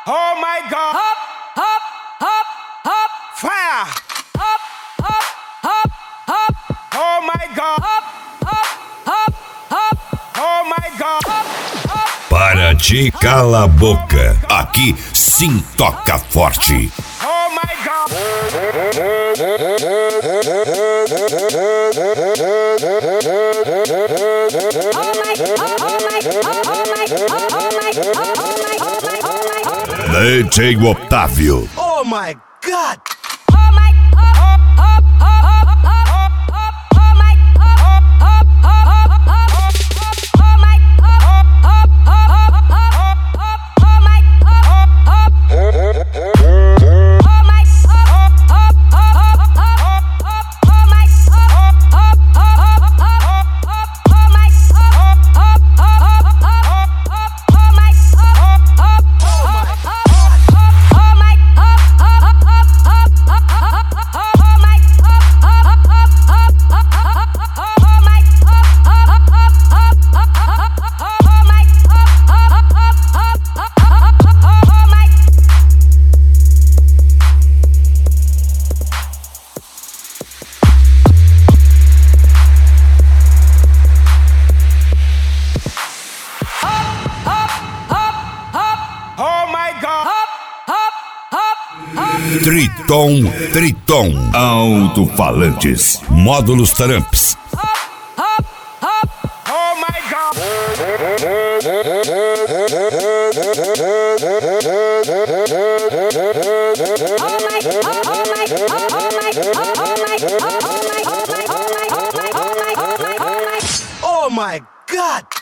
Oh my God. Hop, hop, hop, hop. Fire. Hop, hop, hop, hop. Oh my God. Hop, hop, hop, hop. Oh my God. Hop, hop. Para de cala a boca. Aqui sim toca forte. Oh my God. DJ Otávio. Oh my God. Triton, alto-falantes, módulos Tramps. Oh my God. Oh my God.